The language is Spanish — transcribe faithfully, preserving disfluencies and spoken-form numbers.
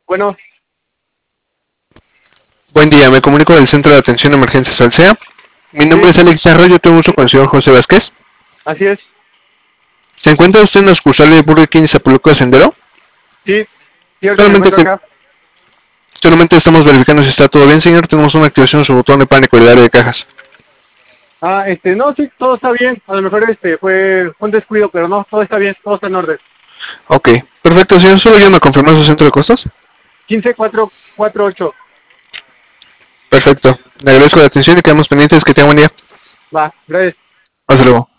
Bueno, Buen día, me comunico del Centro de Atención de Emergencias Alsea. Mi nombre sí, es Alex Charro, yo tengo uso con el señor José Vázquez. así es. ¿Se encuentra usted en la sucursal de Burger King Zapoluco de Sendero? Sí, sí, ahorita me Solamente, encuentro te- acá. solamente estamos verificando si está todo bien, señor. Tenemos una activación en su botón de pánico y el área de cajas. Ah, este, no, sí, todo está bien. A lo mejor este fue un descuido, pero no, todo está bien, todo está en orden. Ok, perfecto, señor. Solo llame a confirmar su centro de costos. quince cuatro cuatro ocho. Perfecto. Le agradezco la atención y quedamos pendientes. Que tenga buen día. Va, gracias. Hasta luego.